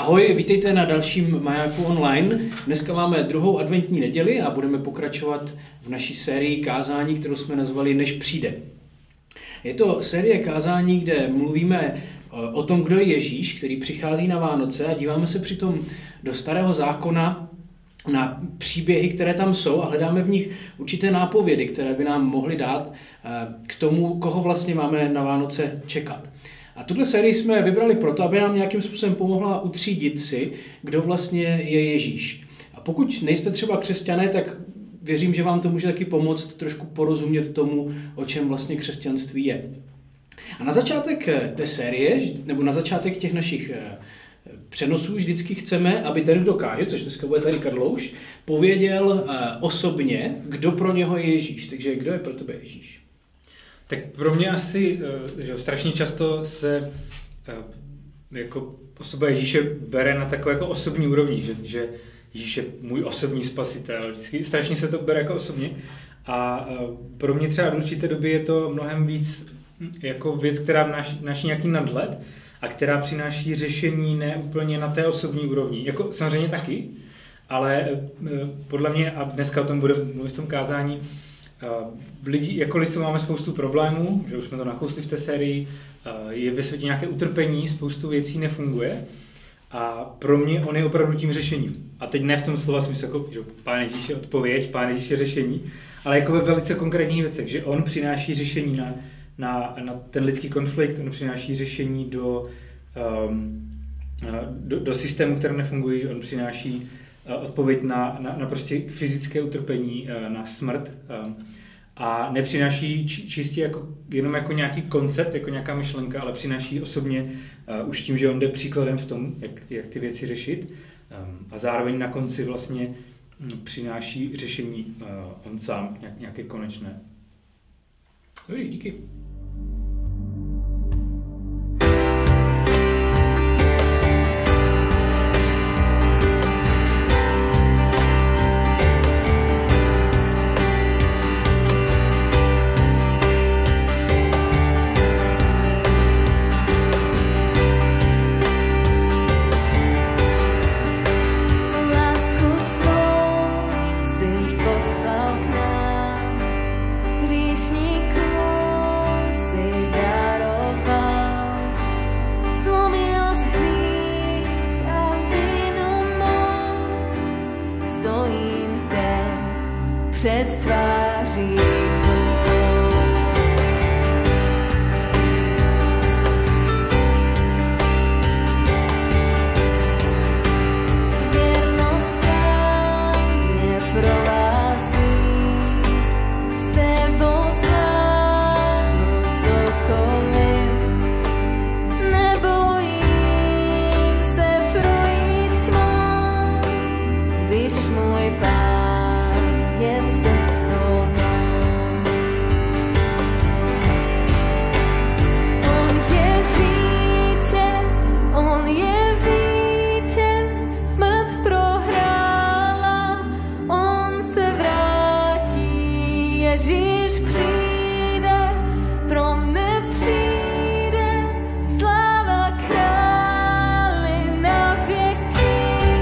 Ahoj, vítejte na dalším Majáku online. Dneska máme druhou adventní neděli a budeme pokračovat v naší sérii kázání, kterou jsme nazvali Než přijde. Je to série kázání, kde mluvíme o tom, kdo je Ježíš, který přichází na Vánoce a díváme se přitom do Starého zákona na příběhy, které tam jsou a hledáme v nich určité nápovědy, které by nám mohly dát k tomu, koho vlastně máme na Vánoce čekat. A tuhle sérii jsme vybrali proto, aby nám nějakým způsobem pomohla utřídit si, kdo vlastně je Ježíš. A pokud nejste třeba křesťané, tak věřím, že vám to může taky pomoct trošku porozumět tomu, o čem vlastně křesťanství je. A na začátek té série, nebo na začátek těch našich přenosů vždycky chceme, aby ten, kdo káže, což dneska bude tady Karlouš, pověděl osobně, kdo pro něho je Ježíš. Takže kdo je pro tebe Ježíš? Tak pro mě asi, že strašně často se jako osoba Ježíše bere na takové jako osobní úrovni, že Ježíš je můj osobní spasitel, vždycky strašně se to bere jako osobně a pro mě třeba v určité době je to mnohem víc jako věc, která vnáší nějaký nadhled a která přináší řešení ne úplně na té osobní úrovni, jako samozřejmě taky, ale podle mě, a dneska o tom bude mluvit v tom kázání, lidi, jako lidstvo máme spoustu problémů, že už jsme to nakousli v té sérii, je ve světě nějaké utrpení, spoustu věcí nefunguje a pro mě on je opravdu tím řešením. A teď ne v tom slova smyslu, jako, že Pán Ježíš je odpověď, Pán Ježíš je řešení, ale jako ve velice konkrétních věcech, že on přináší řešení na ten lidský konflikt, on přináší řešení do systému, které nefungují, on přináší odpověď na prostě fyzické utrpení, na smrt a nepřináší čistě jenom jako nějaký koncept, jako nějaká myšlenka, ale přináší osobně už tím, že on jde příkladem v tom, jak ty věci řešit a zároveň na konci vlastně přináší řešení on sám, nějaké konečné. Dobrý, díky. Před tváří tvou. Věrnost mě provází, s tebou zvládnu cokoliv. Nebojím se projít tmou, když můj Pán je cestou mou. On je vítěz, smrt prohrála, on se vrátí, Ježíš přijde, pro mne přijde, sláva králi na věky.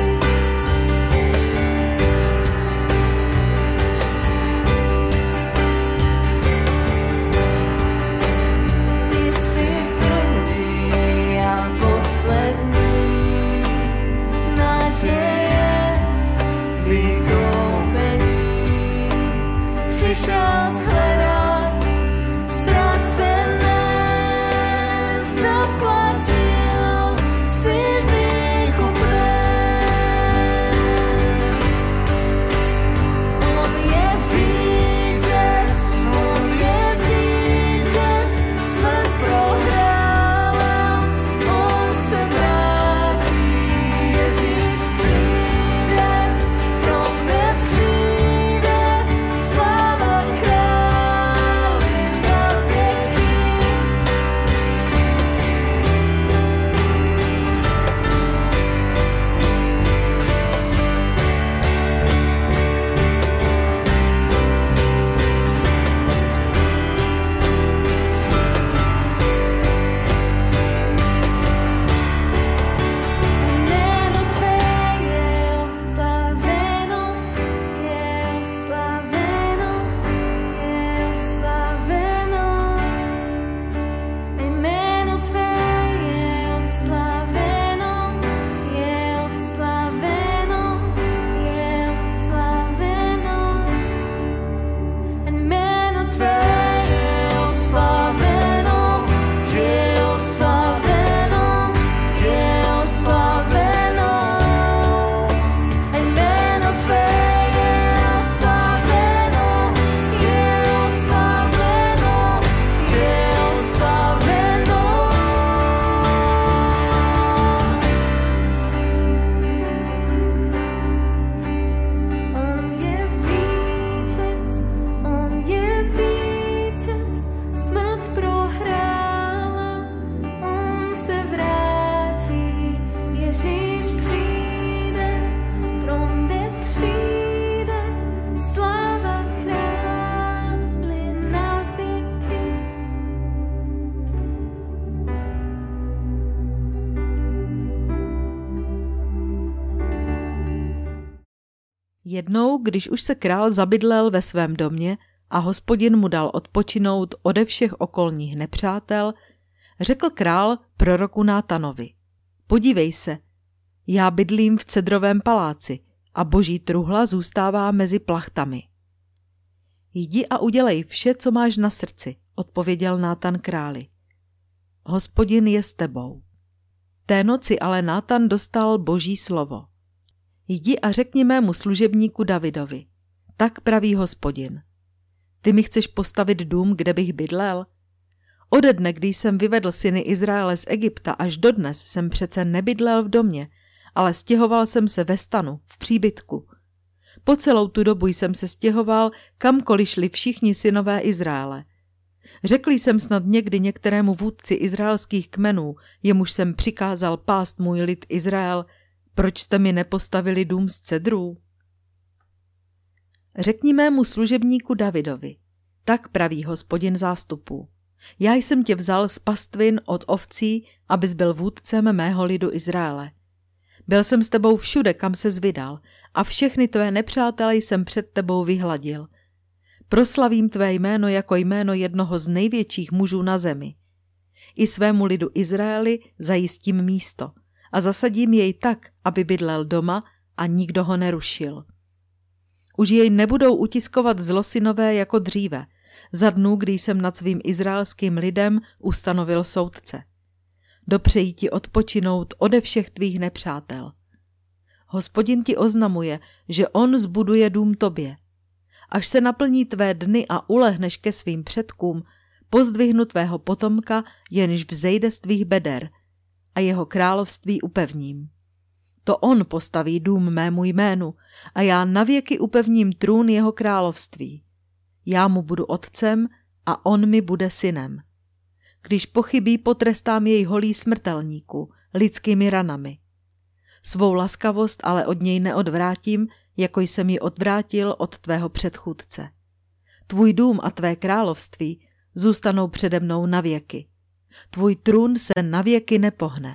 Přišel shledat ztracené, zaplatil si výkupné. On je vítěz, smrt prohrála, on se vrátí, Ježíš přijde, pro mne přijde, sláva králi. Jednou, když už se král zabydlel ve svém domě a Hospodin mu dal odpočinout ode všech okolních nepřátel, řekl král proroku Nátanovi: Podívej se, já bydlím v cedrovém paláci a boží truhla zůstává mezi plachtami. Jdi a udělej vše, co máš na srdci, odpověděl Nátan králi. Hospodin je s tebou. Té noci ale Nátan dostal boží slovo. Jdi a řekni mému služebníku Davidovi: Tak praví Hospodin. Ty mi chceš postavit dům, kde bych bydlel? Ode dne, kdy jsem vyvedl syny Izraele z Egypta, až dodnes jsem přece nebydlel v domě, ale stěhoval jsem se ve stanu, v příbytku. Po celou tu dobu jsem se stěhoval, kamkoliv šli všichni synové Izraele. Řekl jsem snad někdy některému vůdci izraelských kmenů, jemuž jsem přikázal pást můj lid Izrael: Proč jste mi nepostavili dům z cedrů? Řekni mému služebníku Davidovi: Tak praví Hospodin zástupů. Já jsem tě vzal z pastvin od ovcí, abys byl vůdcem mého lidu Izraele. Byl jsem s tebou všude, kam ses vydal, a všechny tvé nepřátele jsem před tebou vyhladil. Proslavím tvé jméno jako jméno jednoho z největších mužů na zemi. I svému lidu Izraeli zajistím místo a zasadím jej tak, aby bydlel doma a nikdo ho nerušil. Už jej nebudou utiskovat zlosynové jako dříve, za dnů, kdy jsem nad svým izraelským lidem ustanovil soudce. Dopřeji ti odpočinout ode všech tvých nepřátel. Hospodin ti oznamuje, že on zbuduje dům tobě. Až se naplní tvé dny a ulehneš ke svým předkům, pozdvihnu tvého potomka, jenž vzejde z tvých beder, a jeho království upevním. To on postaví dům mému jménu a já navěky upevním trůn jeho království. Já mu budu otcem a on mi bude synem. Když pochybí, potrestám jej holí smrtelníků, lidskými ranami. Svou laskavost ale od něj neodvrátím, jako jsem ji odvrátil od tvého předchůdce. Tvůj dům a tvé království zůstanou přede mnou navěky. Tvůj trůn se navěky nepohne.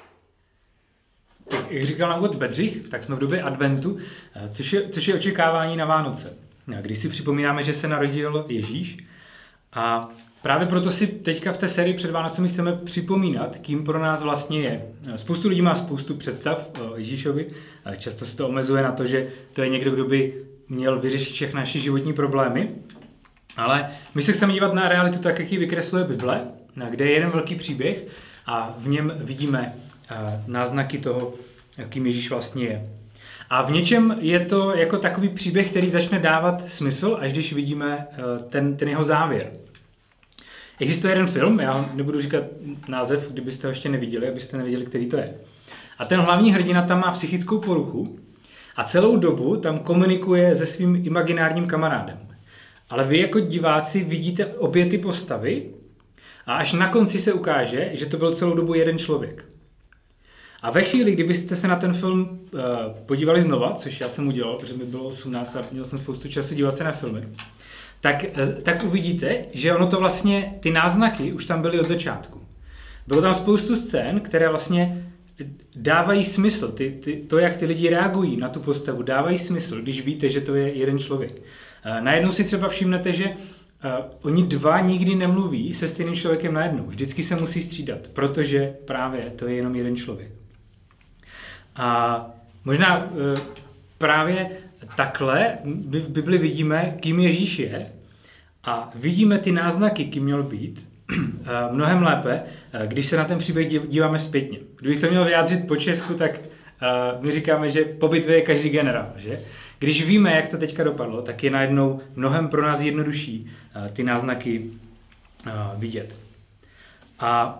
Jak říkal na úvod Bedřich, tak jsme v době adventu, což je očekávání na Vánoce. Když si připomínáme, že se narodil Ježíš, a právě proto si teďka v té sérii před Vánocemi chceme připomínat, kým pro nás vlastně je. Spoustu lidí má spoustu představ o Ježíšovi, často se to omezuje na to, že to je někdo, kdo by měl vyřešit všechny naše životní problémy, ale my se chceme dívat na realitu tak, jak ji vykresluje Bible, kde je jeden velký příběh a v něm vidíme náznaky toho, kým Ježíš vlastně je. A v něčem je to jako takový příběh, který začne dávat smysl, až když vidíme ten jeho závěr. Existuje jeden film, já nebudu říkat název, kdybyste ho ještě neviděli, abyste nevěděli, který to je. A ten hlavní hrdina tam má psychickou poruchu a celou dobu tam komunikuje se svým imaginárním kamarádem. Ale vy jako diváci vidíte obě ty postavy a až na konci se ukáže, že to byl celou dobu jeden člověk. A ve chvíli, kdybyste se na ten film podívali znova, což já jsem udělal, protože mi bylo 18 a měl jsem spoustu času dívat se na filmy, tak uvidíte, že ono to vlastně, ty náznaky už tam byly od začátku. Bylo tam spoustu scén, které vlastně dávají smysl. To, jak ty lidi reagují na tu postavu, dávají smysl, když víte, že to je jeden člověk. Najednou si třeba všimnete, že oni dva nikdy nemluví se stejným člověkem najednou. Vždycky se musí střídat, protože právě to je jenom jeden člověk. A možná právě takhle v Bibli vidíme, kým Ježíš je a vidíme ty náznaky, kým měl být, mnohem lépe, když se na ten příběh díváme zpětně. Kdybych to měl vyjádřit po česku, tak my říkáme, že po bitvě je každý generál. Že? Když víme, jak to teďka dopadlo, tak je najednou mnohem pro nás jednodušší ty náznaky vidět. A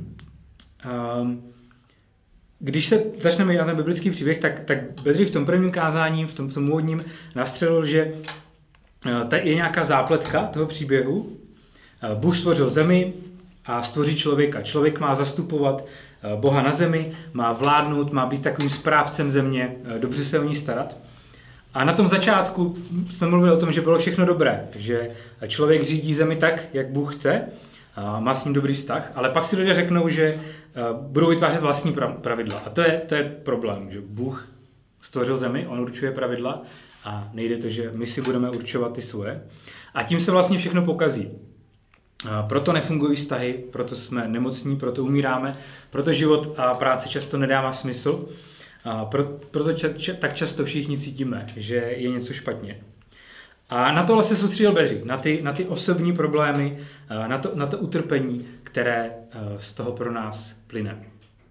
když se začneme dělat ten biblický příběh, tak Bedřich v tom prvním kázání, v tom úvodním, nastřelil, že je nějaká zápletka toho příběhu. Bůh stvořil zemi a stvoří člověka. Člověk má zastupovat Boha na zemi, má vládnout, má být takovým správcem země, dobře se o ní starat. A na tom začátku jsme mluvili o tom, že bylo všechno dobré, že člověk řídí zemi tak, jak Bůh chce, má s ním dobrý vztah, ale pak si lidé řeknou, že budou vytvářet vlastní pravidla. A to je problém, že Bůh stvořil zemi, on určuje pravidla a nejde to, že my si budeme určovat ty svoje. A tím se vlastně všechno pokazí. Proto nefungují vztahy, proto jsme nemocní, proto umíráme, proto život a práce často nedává smysl, proto tak často všichni cítíme, že je něco špatně. A na tohle se soustředil Beři, na ty osobní problémy, na to utrpení, které z toho pro nás plyne.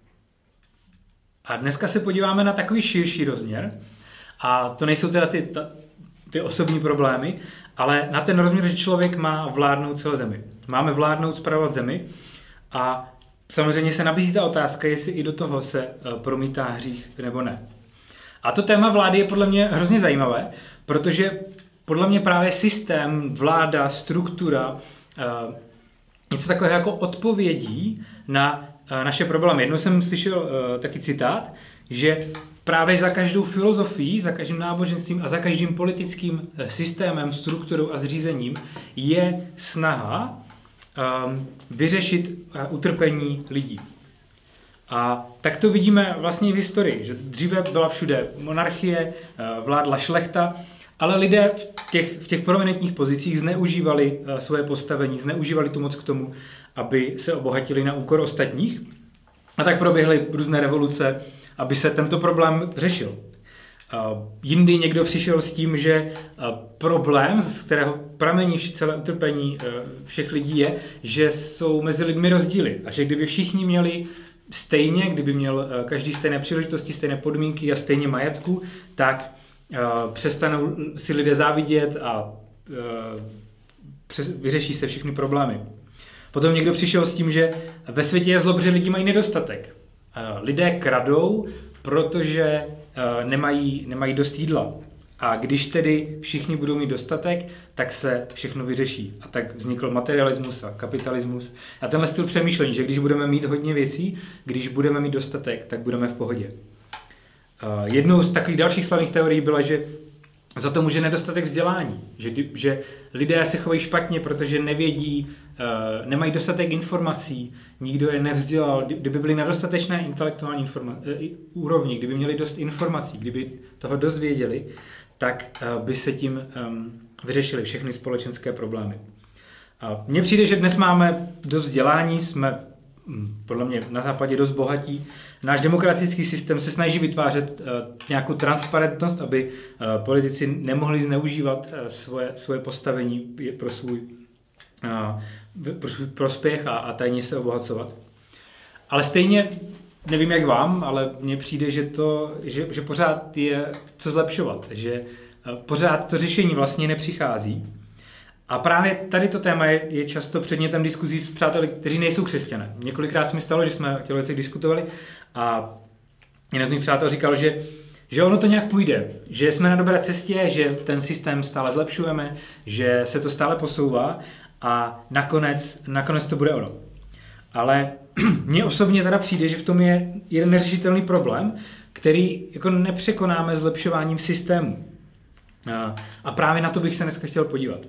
A dneska se podíváme na takový širší rozměr, a to nejsou teda ty osobní problémy, ale na ten rozměr, že člověk má vládnout celé zemi. Máme vládnout, spravovat zemi a samozřejmě se nabízí ta otázka, jestli i do toho se promítá hřích nebo ne. A to téma vlády je podle mě hrozně zajímavé, protože podle mě právě systém, vláda, struktura, něco takového jako odpovědí na naše problémy. Jednou jsem slyšel taky citát, že právě za každou filozofií, za každým náboženstvím a za každým politickým systémem, strukturou a zřízením je snaha vyřešit utrpení lidí. A tak to vidíme vlastně v historii, že dříve byla všude monarchie, vládla šlechta, ale lidé v těch prominentních pozicích zneužívali svoje postavení, zneužívali tu moc k tomu, aby se obohatili na úkor ostatních. A tak proběhly různé revoluce, aby se tento problém řešil. Jindy někdo přišel s tím, že problém, z kterého pramení celé utrpení všech lidí, je, že jsou mezi lidmi rozdíly. A že kdyby všichni měli stejně, kdyby měl každý stejné příležitosti, stejné podmínky a stejně majetku, tak přestanou si lidé závidět a vyřeší se všechny problémy. Potom někdo přišel s tím, že ve světě je zlo, protože lidi mají nedostatek. Lidé kradou, protože nemají dost jídla. A když tedy všichni budou mít dostatek, tak se všechno vyřeší. A tak vznikl materialismus a kapitalismus. A tenhle styl přemýšlení, že když budeme mít hodně věcí, když budeme mít dostatek, tak budeme v pohodě. Jednou z takových dalších slavných teorií byla, že za to může nedostatek vzdělání. Že lidé se chovají špatně, protože nevědí, nemají dostatek informací, nikdo je nevzdělal. Kdyby byli na dostatečné intelektuální úrovni, kdyby měli dost informací, kdyby toho dost věděli, tak by se tím vyřešily všechny společenské problémy. Mně přijde, že dnes máme dost vzdělání, jsme podle mě na západě dost bohatí. Náš demokratický systém se snaží vytvářet nějakou transparentnost, aby politici nemohli zneužívat svoje postavení pro svůj prospěch a tajně se obohacovat. Ale stejně, nevím jak vám, ale mně přijde, že pořád je co zlepšovat, že pořád to řešení vlastně nepřichází. A právě tady to téma je často předmětem diskuzí s přáteli, kteří nejsou křesťané. Několikrát se mi stalo, že jsme o těch věcech diskutovali a jeden z mých přátel říkal, že ono to nějak půjde, že jsme na dobré cestě, že ten systém stále zlepšujeme, že se to stále posouvá a nakonec to bude ono. Ale mně osobně teda přijde, že v tom je jeden neřešitelný problém, který jako nepřekonáme zlepšováním systému. A právě na to bych se dneska chtěl podívat.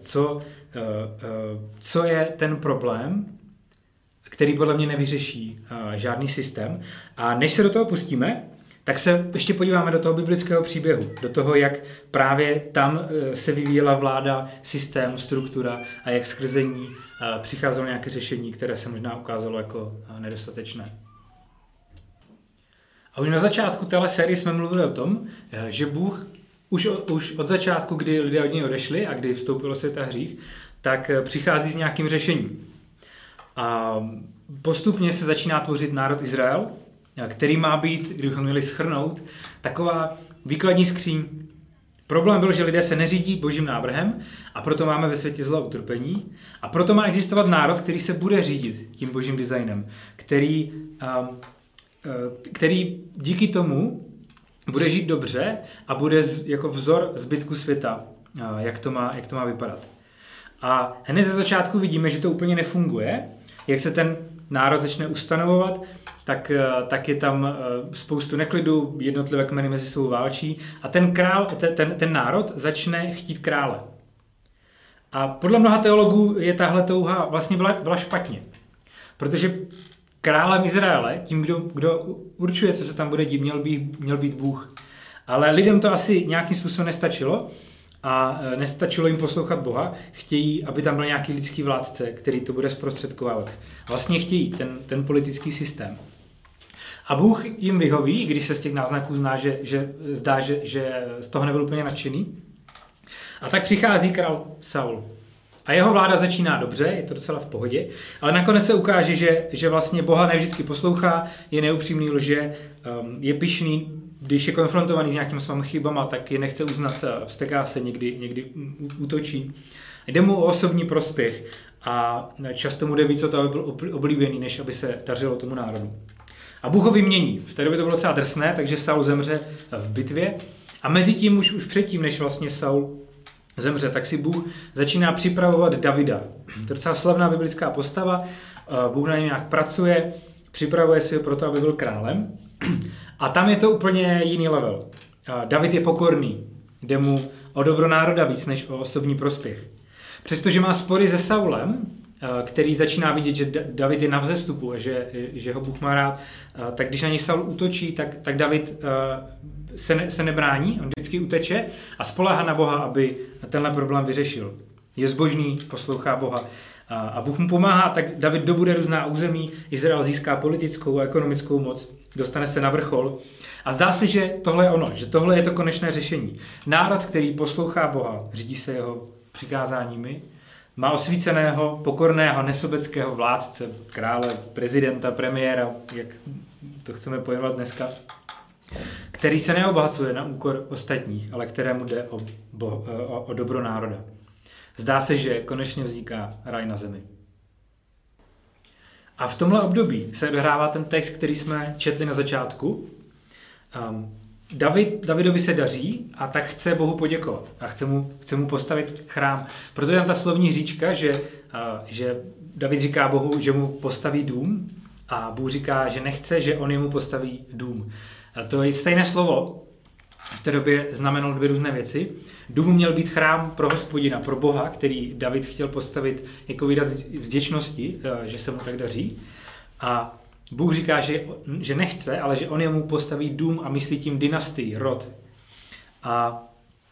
Co je ten problém, který podle mě nevyřeší žádný systém. A než se do toho pustíme, tak se ještě podíváme do toho biblického příběhu. Do toho, jak právě tam se vyvíjela vláda, systém, struktura a jak skrze ní přicházelo nějaké řešení, které se možná ukázalo jako nedostatečné. A už na začátku téhle série jsme mluvili o tom, že Bůh už od začátku, kdy lidé od něj odešli a kdy vstoupilo světa hřích, tak přichází s nějakým řešením. A postupně se začíná tvořit národ Izrael, který má být, kdybychom měli shrnout, taková výkladní skříň. Problém byl, že lidé se neřídí božím návrhem a proto máme ve světě zlo a utrpení. A proto má existovat národ, který se bude řídit tím božím designem, který díky tomu bude žít dobře a bude jako vzor zbytku světa, jak to má vypadat. A hned ze začátku vidíme, že to úplně nefunguje. Jak se ten národ začne ustanovovat, tak je tam spoustu neklidu, jednotlivé kmeny mezi sebou válčí a ten národ začne chtít krále. A podle mnoha teologů je tahle touha vlastně byla špatně. Protože králem Izraele, tím, kdo určuje, co se tam bude dít, měl být Bůh. Ale lidem to asi nějakým způsobem nestačilo a nestačilo jim poslouchat Boha. Chtějí, aby tam byl nějaký lidský vládce, který to bude zprostředkovávat. Vlastně chtějí ten politický systém. A Bůh jim vyhoví, když se z těch náznaků zdá, že z toho nebyl úplně nadšený. A tak přichází král Saul. A jeho vláda začíná dobře, je to docela v pohodě, ale nakonec se ukáže, že vlastně Boha nevždycky poslouchá, je neupřímný, lže, je pyšný, když je konfrontovaný s nějakým svými chybama, tak je nechce uznat, vzteká se, někdy útočí. Jde mu o osobní prospěch a často mu jde víc o to, aby byl oblíbený, než aby se dařilo tomu národu. A Bůh ho vymění. V té době to bylo docela drsné, takže Saul zemře v bitvě. A mezi tím už předtím, než vlastně Saul zemře, tak si Bůh začíná připravovat Davida. To je docela slavná biblická postava. Bůh na něm nějak pracuje, připravuje si ho proto, aby byl králem. A tam je to úplně jiný level. David je pokorný. Jde mu o dobro národa víc, než o osobní prospěch. Přestože má spory se Saulem, který začíná vidět, že David je na vzestupu a že ho Bůh má rád, tak když na něj Saul útočí, tak David se nebrání, on vždycky uteče a spoléhá na Boha, aby tenhle problém vyřešil. Je zbožný, poslouchá Boha a Bůh mu pomáhá, tak David dobude různá území, Izrael získá politickou a ekonomickou moc, dostane se na vrchol a zdá se, že tohle je ono, že tohle je to konečné řešení. Národ, který poslouchá Boha, řídí se jeho přikázáními, má osvíceného, pokorného, nesobeckého vládce, krále, prezidenta, premiéra, jak to chceme pojmenovat dneska, který se neobohacuje na úkor ostatních, ale kterému jde o dobro národa. Zdá se, že konečně vzniká raj na zemi. A v tomhle období se odehrává ten text, který jsme četli na začátku. Davidovi se daří a tak chce Bohu poděkovat a chce mu postavit chrám. Proto je tam ta slovní říčka, že David říká Bohu, že mu postaví dům a Bůh říká, že nechce, že on jemu postaví dům. A to je stejné slovo, v té době znamenalo dvě různé věci. Dům měl být chrám pro Hospodina, pro Boha, který David chtěl postavit jako výraz vděčnosti, že se mu tak daří. A Bůh říká, že nechce, ale že on jemu postaví dům a myslí tím dynastii, rod. A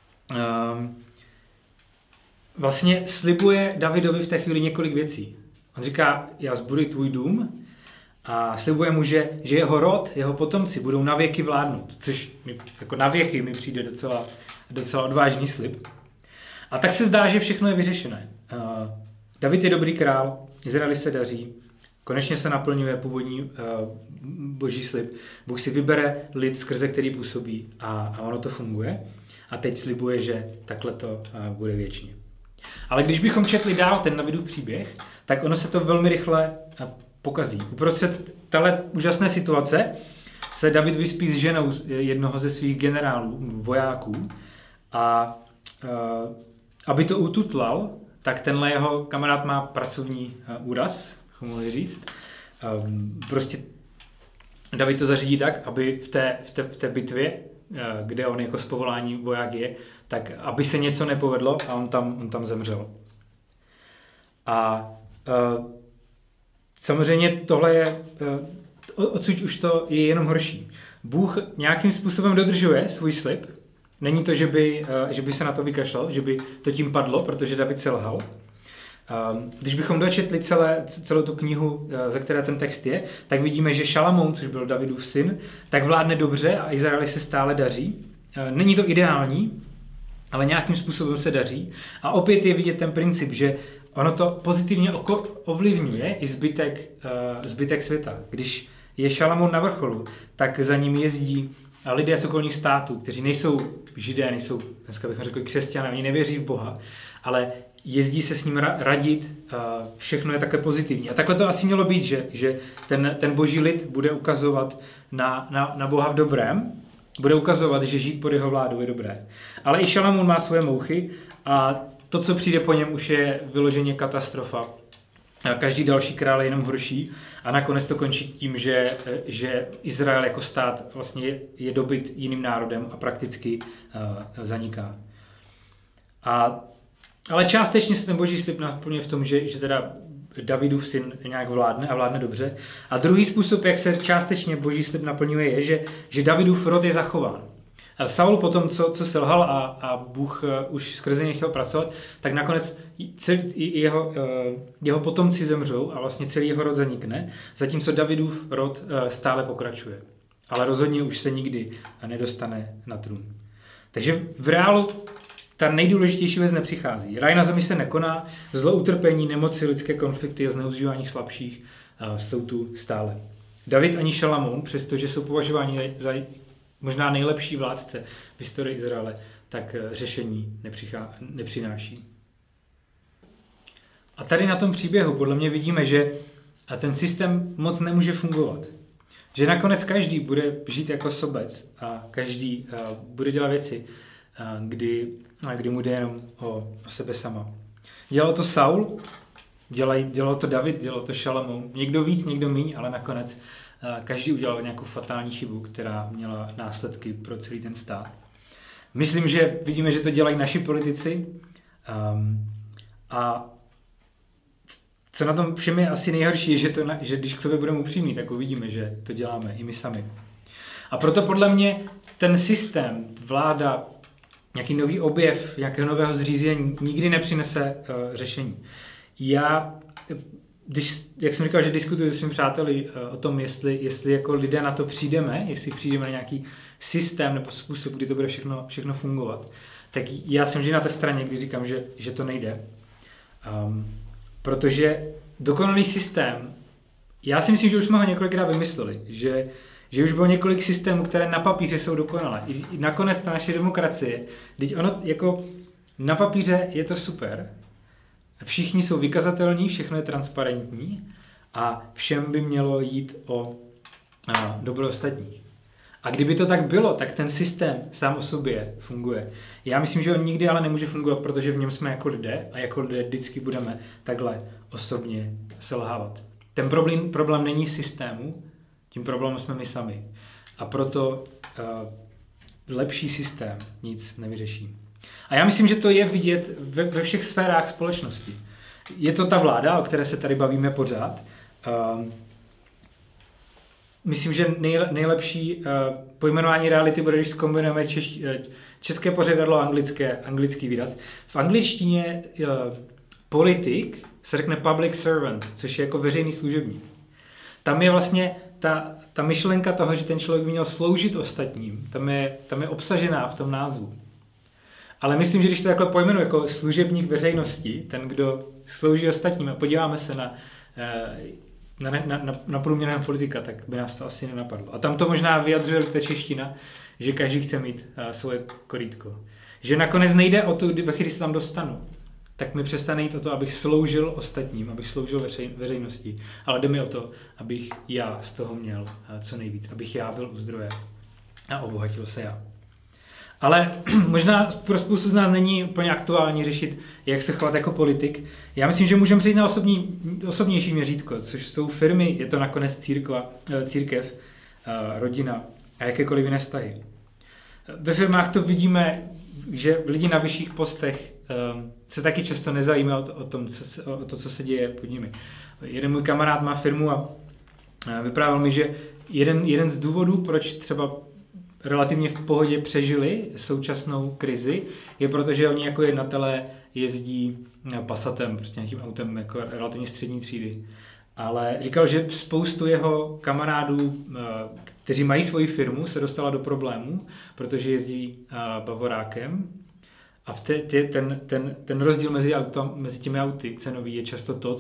vlastně slibuje Davidovi v té chvíli několik věcí. On říká, já zbuduji tvůj dům a slibuje mu, že jeho rod, jeho potomci budou navěky vládnout, což jako navěky mi přijde docela odvážný slib. A tak se zdá, že všechno je vyřešené. David je dobrý král, Izraeli se daří, konečně se naplňuje původní boží slib. Bůh si vybere lid, skrze který působí a ono to funguje. A teď slibuje, že takhle to bude věčně. Ale když bychom četli dál ten Davidův příběh, tak ono se to velmi rychle pokazí. Uprostřed téhle úžasné situace se David vyspí s ženou jednoho ze svých generálů, vojáků. A aby to ututlal, tak tenhle jeho kamarád má pracovní úraz, bychom mohli říct. Prostě David to zařídí tak, aby v té bitvě, kde on jako z povolání voják je, tak aby se něco nepovedlo a on tam zemřel. A samozřejmě tohle je, odsud už to je jenom horší. Bůh nějakým způsobem dodržuje svůj slib. Není to, že by se na to vykašlal, že by to tím padlo, protože David selhal. Když bychom dočetli celou tu knihu, ze které ten text je, tak vidíme, že Šalamoun, což byl Davidův syn, tak vládne dobře a Izraeli se stále daří. Není to ideální, ale nějakým způsobem se daří. A opět je vidět ten princip, že ono to pozitivně ovlivňuje i zbytek světa. Když je Šalamoun na vrcholu, tak za ním jezdí lidé z okolních států, kteří nejsou židé, nejsou, dneska bychom řekli, křesťané, oni nevěří v Boha, ale jezdí se s ním radit, všechno je také pozitivní. A takhle to asi mělo být, že ten boží lid bude ukazovat na Boha v dobrém, bude ukazovat, že žít pod jeho vládou je dobré. Ale i Šalamoun má svoje mouchy a to, co přijde po něm, už je vyloženě katastrofa. Každý další král je jenom horší a nakonec to končí tím, že Izrael jako stát vlastně je dobyt jiným národem a prakticky zaniká. Ale částečně se ten boží slib naplňuje v tom, že teda Davidův syn nějak vládne a vládne dobře. A druhý způsob, jak se částečně boží slib naplňuje, je, že Davidův rod je zachován. Saul potom, co selhal a Bůh už skrze něj chtěl pracovat, tak nakonec jeho potomci zemřou a vlastně celý jeho rod zanikne, zatímco Davidův rod stále pokračuje. Ale rozhodně už se nikdy nedostane na trůn. Takže v reálu ta nejdůležitější věc nepřichází. Ráj na zemi se nekoná, zlo, utrpení, nemoci, lidské konflikty a zneužívání slabších jsou tu stále. David ani Šalamoun, přestože jsou považováni za možná nejlepší vládce v historii Izraele, tak řešení nepřináší. A tady na tom příběhu podle mě vidíme, že ten systém moc nemůže fungovat. Že nakonec každý bude žít jako sobec a každý bude dělat věci, kdy mu jde jenom o sebe sama. Dělal to Saul, dělal to David, dělal to Šalamoun. Někdo víc, někdo míň, ale nakonec každý udělal nějakou fatální chybu, která měla následky pro celý ten stát. Myslím, že vidíme, že to dělají naši politici a co na tom všem je asi nejhorší, je, že když k sobě budeme upřímní, tak uvidíme, že to děláme i my sami. A proto podle mě ten systém, vláda, nějaký nový objev, nějakého nového zřízení nikdy nepřinese řešení. Jak jsem říkal, že diskutuji se svými přáteli o tom, jestli jako lidé na to přijdeme, jestli přijdeme na nějaký systém nebo způsob, kdy to bude všechno fungovat, tak já jsem vždy na té straně, kdy říkám, že to nejde. Protože dokonalý systém, já si myslím, že už jsme ho několikrát vymysleli, že už bylo několik systémů, které na papíře jsou dokonalé. I nakonec ta naše demokracie, teď ono jako na papíře je to super, všichni jsou vykazatelní, všechno je transparentní a všem by mělo jít o dobro ostatních. A kdyby to tak bylo, tak ten systém sám o sobě funguje. Já myslím, že on nikdy ale nemůže fungovat, protože v něm jsme jako lidé a jako lidé vždycky budeme takhle osobně selhávat. Ten problém není v systému, tím problémem jsme my sami. A proto lepší systém nic nevyřeší. A já myslím, že to je vidět ve všech sférách společnosti. Je to ta vláda, o které se tady bavíme pořád. Myslím, že nejlepší pojmenování reality bude, když zkombinujeme české pořekadlo a anglický výraz. V angličtině politik se řekne public servant, což je jako veřejný služebník. Tam je vlastně ta myšlenka toho, že ten člověk by měl sloužit ostatním, tam je obsažená v tom názvu. Ale myslím, že když to takhle pojmenuji jako služebník veřejnosti, ten, kdo slouží ostatním, a podíváme se na průměrného politika, tak by nás to asi nenapadlo. A tam to možná vyjadřuje ta čeština, že každý chce mít svoje korítko. Že nakonec nejde o to, když se tam dostanu, tak mi přestane jít o to, abych sloužil ostatním, abych sloužil veřejnosti. Ale jde mi o to, abych já z toho měl co nejvíc, abych já byl u zdroje a obohatil se já. Ale možná pro spoustu z nás není úplně aktuální řešit, jak se chovat jako politik. Já myslím, že můžeme přijít na osobnější měřítko, což jsou firmy, je to nakonec církev, rodina a jakékoliv jiné vztahy. Ve firmách to vidíme, že lidi na vyšších postech se taky často nezajímají o to, co se děje pod nimi. Jeden můj kamarád má firmu a vyprávěl mi, že jeden z důvodů, proč třeba relativně v pohodě přežili současnou krizi, je proto, že oni jako jednatelé jezdí Passatem, prostě nějakým autem jako relativně střední třídy. Ale říkal, že spoustu jeho kamarádů, kteří mají svoji firmu, se dostala do problémů, protože jezdí Bavorákem. A ten rozdíl mezi těmi auty cenový je často to,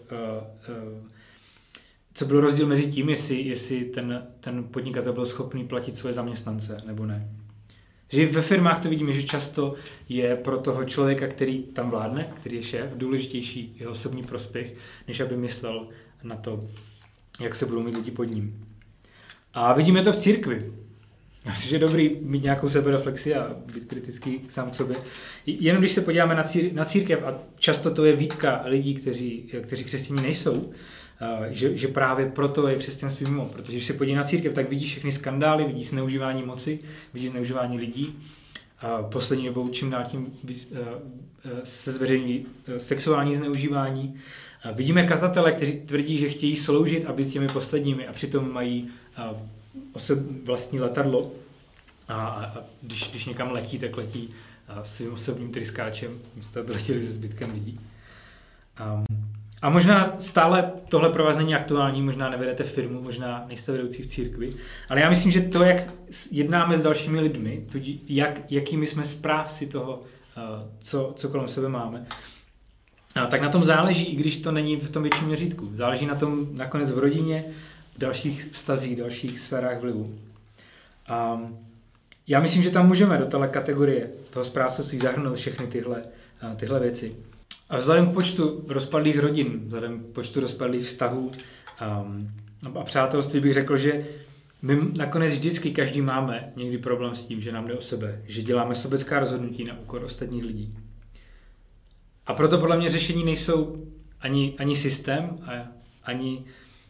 co byl rozdíl mezi tím, jestli ten podnikatel byl schopný platit svoje zaměstnance nebo ne. Že ve firmách to vidíme, že často je pro toho člověka, který tam vládne, který je šéf, důležitější jeho osobní prospěch, než aby myslel na to, jak se budou mít lidi pod ním. A vidíme to v církvi. Já myslím, že je dobrý mít nějakou sebereflexi a být kritický sám k sobě. Jenom když se podíváme na církev, a často to je výtka lidí, kteří křesťané nejsou, že právě proto je křesťanství mimo. Protože když se podíváme na církev, tak vidí všechny skandály, vidí zneužívání moci, vidí zneužívání lidí. Poslední dobou čím dál tím se zveřejní sexuální zneužívání. Vidíme kazatele, kteří tvrdí, že chtějí sloužit a být těmi posledními a přitom mají vlastní letadlo A když někam letí, tak letí svým osobním tryskáčem, místo aby letěli se zbytkem lidí. A možná stále tohle pro vás není aktuální, možná nevedete firmu, možná nejste vedoucí v církvi, ale já myslím, že to, jak jednáme s dalšími lidmi, jakými jsme správci toho, co kolem sebe máme, tak na tom záleží, i když to není v tom větším měřítku. Záleží na tom nakonec v rodině, v dalších vztazích, v dalších sférách vlivu. Já myslím, že tam můžeme do téhle kategorie toho správcovství zahrnout všechny tyhle věci. A vzhledem k počtu rozpadlých rodin, vzhledem k počtu rozpadlých vztahů a přátelství bych řekl, že my nakonec vždycky každý máme někdy problém s tím, že nám jde o sebe, že děláme sobecká rozhodnutí na úkor ostatních lidí. A proto podle mě řešení nejsou ani systém, ani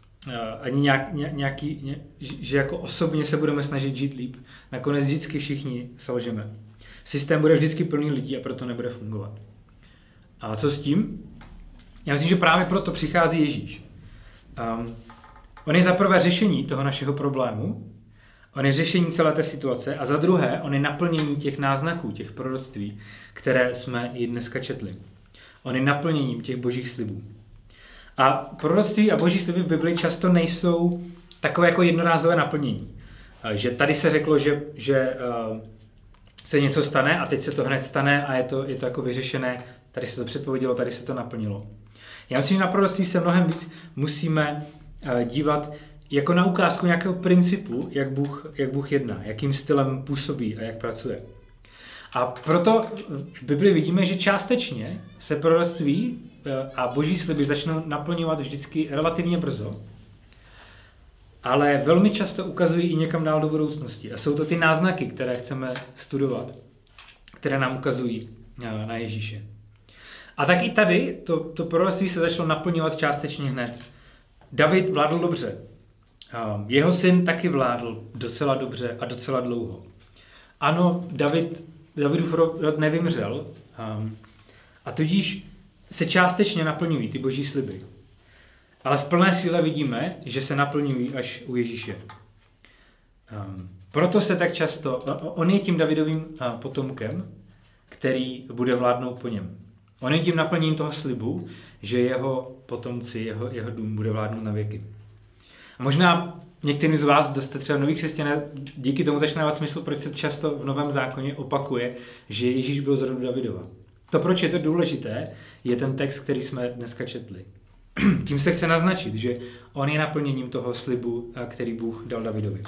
nějaký, že jako osobně se budeme snažit žít líp. Nakonec vždycky všichni selžeme. Systém bude vždycky plný lidí a proto nebude fungovat. A co s tím? Já myslím, že právě proto přichází Ježíš. On je za prvé řešení toho našeho problému, on je řešení celé té situace a za druhé on je naplnění těch náznaků, těch proroctví, které jsme i dneska četli. On je naplněním těch božích slibů. A proroctví a boží sliby v Bibli často nejsou takové jako jednorázové naplnění. Že tady se řeklo, že se něco stane a teď se to hned stane a je to jako vyřešené, tady se to předpovědělo, tady se to naplnilo. Já myslím, že na proroctví se mnohem víc musíme dívat jako na ukázku nějakého principu, jak Bůh jedná, jakým stylem působí a jak pracuje. A proto v Bibli vidíme, že částečně se proroctví a boží sliby začnou naplňovat vždycky relativně brzo, ale velmi často ukazují i někam dál do budoucnosti. A jsou to ty náznaky, které chceme studovat, které nám ukazují na Ježíše. A tak i tady to proroctví se začalo naplňovat částečně hned. David vládl dobře. Jeho syn taky vládl docela dobře a docela dlouho. Ano, Davidův rod nevymřel a tudíž se částečně naplňují ty boží sliby. Ale v plné síle vidíme, že se naplňují až u Ježíše. Proto se tak často, on je tím Davidovým potomkem, který bude vládnout po něm. On je tím naplněním toho slibu, že jeho potomci, jeho dům bude vládnout na věky. A možná některým z vás, kdo jste třeba noví křesťané, díky tomu začne dávat smysl, proč se často v Novém zákoně opakuje, že Ježíš byl z rodu Davidova. To, proč je to důležité, je ten text, který jsme dneska četli. Tím se chce naznačit, že on je naplněním toho slibu, který Bůh dal Davidovi.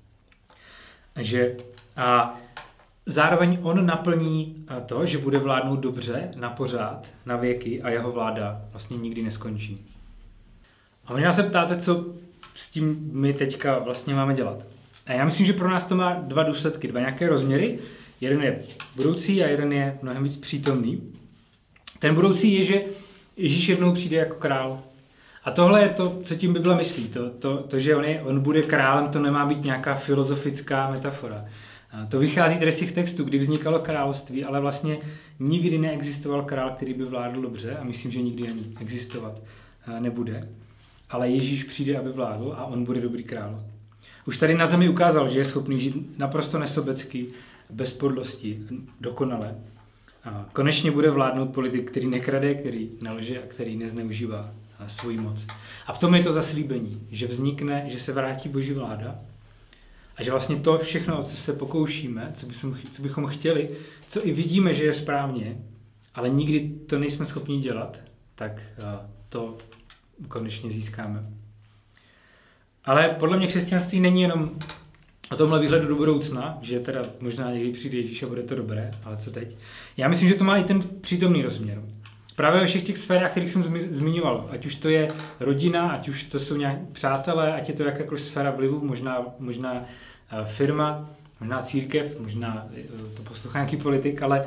A zároveň on naplní to, že bude vládnout dobře, na pořád, na věky a jeho vláda vlastně nikdy neskončí. A možná se ptáte, co s tím my teďka vlastně máme dělat. A já myslím, že pro nás to má dva důsledky, dva nějaké rozměry. Jeden je budoucí a jeden je mnohem víc přítomný. Ten budoucí je, že Ježíš jednou přijde jako král. A tohle je to, co tím Bible myslí. To že on bude králem, to nemá být nějaká filozofická metafora. To vychází tady z těch textů, kdy vznikalo království, ale vlastně nikdy neexistoval král, který by vládl dobře a myslím, že nikdy ani existovat nebude. Ale Ježíš přijde, aby vládl a on bude dobrý král. Už tady na zemi ukázal, že je schopný žít naprosto nesobecky, bez podlosti, dokonale. A konečně bude vládnout politik, který nekrade, který nelže a který nezneužívá svoji moc. A v tom je to zaslíbení, že vznikne, že se vrátí boží vláda a že vlastně to všechno, o co se pokoušíme, co bychom chtěli, co i vidíme, že je správně, ale nikdy to nejsme schopni dělat, tak to konečně získáme. Ale podle mě křesťanství není jenom o tomhle výhledu do budoucna, že teda možná někdy přijde Ježíš a bude to dobré, ale co teď? Já myslím, že to má i ten přítomný rozměr. Právě ve všech těch sférách, kterých jsem zmiňoval, ať už to je rodina, ať už to jsou nějaké přátelé, ať je to jakákoliv sféra vlivu, možná firma, možná církev, možná to poslouchá nějaký politik, ale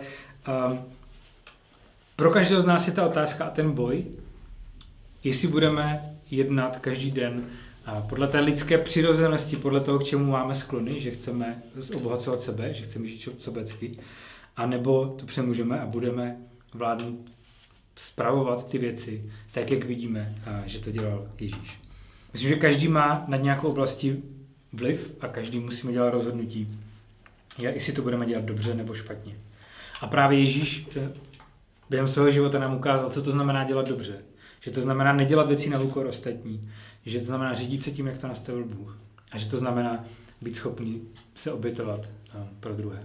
pro každého z nás je ta otázka a ten boj, jestli budeme jednat každý den podle té lidské přirozenosti, podle toho, k čemu máme sklony, že chceme obohacovat sebe, že chceme žít sobecky, anebo to přemůžeme a budeme vládnout, spravovat ty věci, tak jak vidíme, že to dělal Ježíš. Myslím, že každý má na nějakou oblasti vliv a každý musíme dělat rozhodnutí, je, jestli to budeme dělat dobře nebo špatně. A právě Ježíš během svého života nám ukázal, co to znamená dělat dobře. Že to znamená nedělat věci na úkor ostatní. Že to znamená řídit se tím, jak to nastavil Bůh. A že to znamená být schopný se obětovat pro druhé.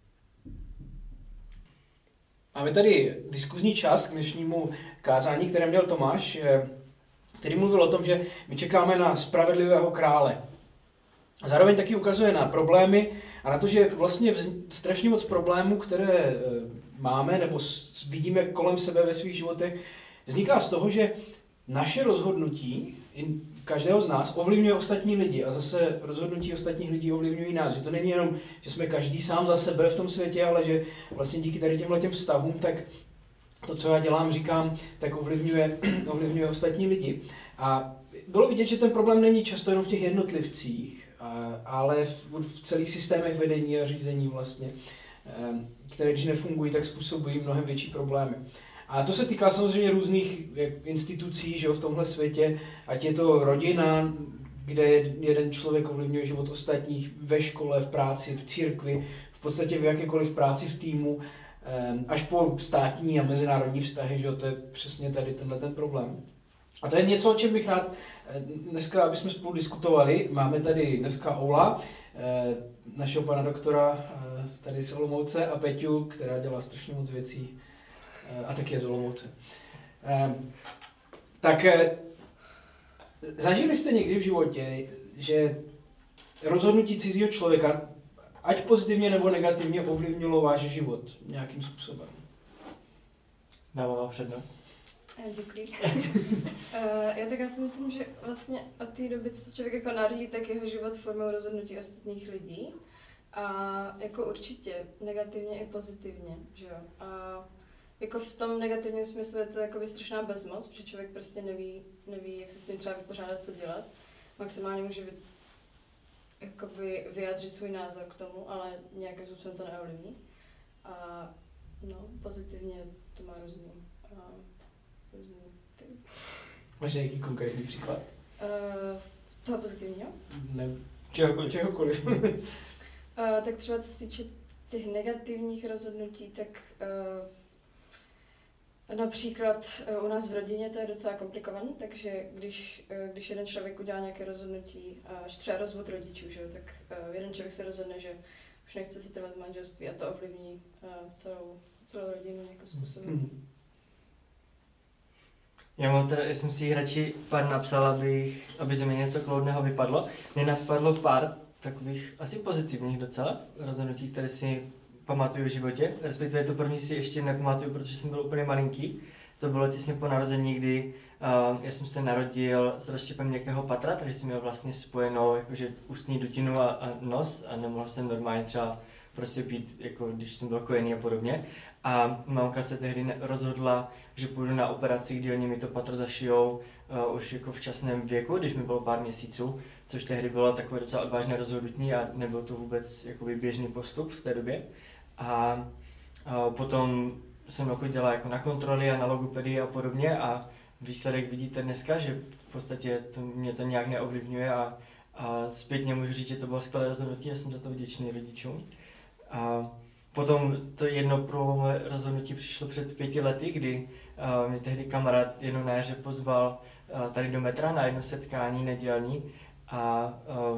Máme tady diskuzní část k dnešnímu kázání, které měl Tomáš, který mluvil o tom, že my čekáme na spravedlivého krále. A zároveň taky ukazuje na problémy a na to, že vlastně strašně moc problémů, které máme nebo vidíme kolem sebe ve svých životech, vzniká z toho, že naše rozhodnutí, každého z nás, ovlivňuje ostatní lidi a zase rozhodnutí ostatních lidí ovlivňují nás. Že to není jenom, že jsme každý sám za sebe v tom světě, ale že vlastně díky tady těmhletěm vztahům, tak to, co já dělám, říkám, tak ovlivňuje ostatní lidi. A bylo vidět, že ten problém není často jenom v těch jednotlivcích, ale v celých systémech vedení a řízení vlastně, které když nefungují, tak způsobují mnohem větší problémy. A to se týká samozřejmě různých institucí, že jo, v tomhle světě, ať je to rodina, kde jeden člověk ovlivňuje život ostatních, ve škole, v práci, v církvi, v podstatě v jakékoliv práci v týmu, až po státní a mezinárodní vztahy, že jo, to je přesně tady tenhle ten problém. A to je něco, o čem bych rád dneska, aby jsme spolu diskutovali. Máme tady dneska Oula, našeho pana doktora tady z Olomouce, a Peťu, která dělá strašně moc věcí a taky je z Olomouce. Tak zažili jste někdy v životě, že rozhodnutí cizího člověka, ať pozitivně nebo negativně, ovlivnilo váš život nějakým způsobem? Dávám přednost. Děkuji. Já si myslím, že vlastně od té doby, co se člověk jako narodí, tak jeho život formou rozhodnutí ostatních lidí. A jako určitě negativně i pozitivně, že jo. A jako v tom negativním smyslu je to jakoby strašná bezmoc, protože člověk prostě neví, jak se s tím třeba vypořádat, co dělat. Maximálně může jakoby vyjádřit svůj názor k tomu, ale nějakým způsobem to neovlivní. A no, pozitivně to má různý Máš nějaký konkrétní příklad? Toho pozitivního? Ne, čehokoliv. Tak třeba co se týče těch negativních rozhodnutí, tak například u nás v rodině to je docela komplikované, takže když jeden člověk udělá nějaké rozhodnutí, až třeba rozvod rodičů, že, tak jeden člověk se rozhodne, že už nechce si trvat v manželství a to ovlivní celou rodinu nějakým způsobem. Já jsem si radši pár napsal, aby ze mě něco kloudného vypadlo. Mně napadlo pár takových asi pozitivních docela rozhodnutí, které si pamatuju v životě. Respektive to první si ještě nepamatuju, protože jsem byl úplně malinký. To bylo těsně po narození, kdy já jsem se narodil s rozštěpem měkkého patra, takže jsem měl vlastně spojenou jakože ústní dutinu a nos a nemohl jsem normálně třeba prostě být, jako když jsem byl kojený a podobně. A mamka se tehdy rozhodla, že půjdu na operaci, kdy oni mi to patro zašijou už jako v časném věku, když mi bylo pár měsíců, což tehdy bylo takové docela odvážné rozhodnutí a nebyl to vůbec jakoby běžný postup v té době. A potom jsem chodila jako na kontroly a na logopedii a podobně a výsledek vidíte dneska, že v podstatě mě to nějak neovlivňuje a zpětně můžu říct, že to bylo skvělé rozhodnutí a jsem za to vděčný rodičům. A potom to jedno průlomové rozhodnutí přišlo před 5 lety, kdy mě tehdy kamarád jednou na jaře pozval tady do metra na jedno setkání nedělní a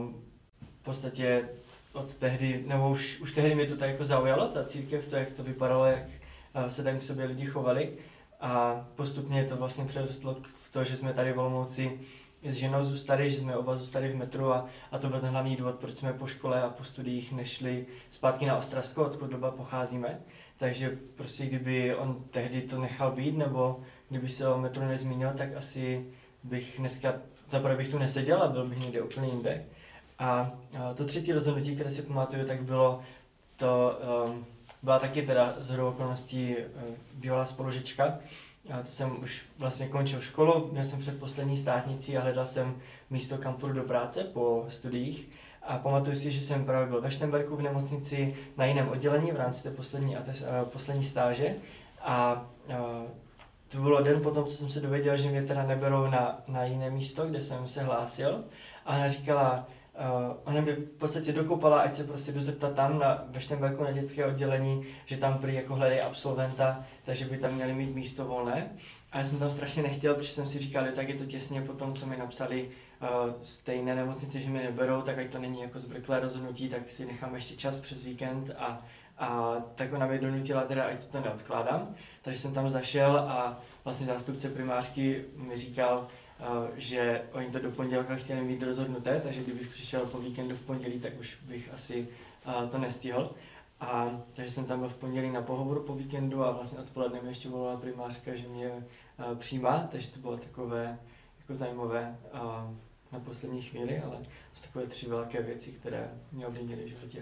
v podstatě od tehdy, nebo už tehdy mě to tak jako zaujalo, ta církev, to, jak to vypadalo, jak se tam k sobě lidi chovali a postupně to vlastně přerostlo v to, že jsme tady v Olomouci s ženou zůstali, že jsme oba zůstali v metru a to byl ten hlavní důvod, proč jsme po škole a po studiích nešli zpátky na Ostravsko, odkud doba pocházíme. Takže prostě kdyby on tehdy to nechal být, nebo kdyby se o metru nezmínil, tak asi bych dneska, zaprvé bych tu neseděl a byl bych někde úplně jinde. A to třetí rozhodnutí, které si pamatuju, tak bylo to, byla taky teda shodou okolností bývalá spolužečka. To jsem už vlastně končil školu, měl jsem předposlední státnici a hledal jsem místo, kam půjdu do práce po studiích. A pamatuju si, že jsem právě byl ve Šternberku v nemocnici na jiném oddělení v rámci té poslední stáže. A to bylo den potom, co jsem se dověděl, že mě teda neberou na jiné místo, kde jsem se hlásil. A ona říkala, ona by v podstatě dokopala, ať se prostě jdu zeptat tam ve Šternberku na dětské oddělení, že tam prý jako hledají absolventa, takže by tam měli mít místo volné. A já jsem tam strašně nechtěl, protože jsem si říkal, že tak je to těsně po tom, co mi napsali stejné nemocnice, že mi neberou, tak ať to není jako zbrklé rozhodnutí, tak si nechám ještě čas přes víkend a tak ona mě donutila teda, ať to neodkládám. Takže jsem tam zašel a vlastně zástupce primářky mi říkal, že oni to do pondělka chtěli mít rozhodnuté, takže kdybych přišel po víkendu v pondělí, tak už bych asi to nestihl. Takže jsem tam byl v pondělí na pohovoru po víkendu a vlastně odpoledne mi ještě volala primářka, že mě přijímá, takže to bylo takové jako zajímavé na poslední chvíli, ale to takové 3 velké věci, které mě ovlivnily v životě.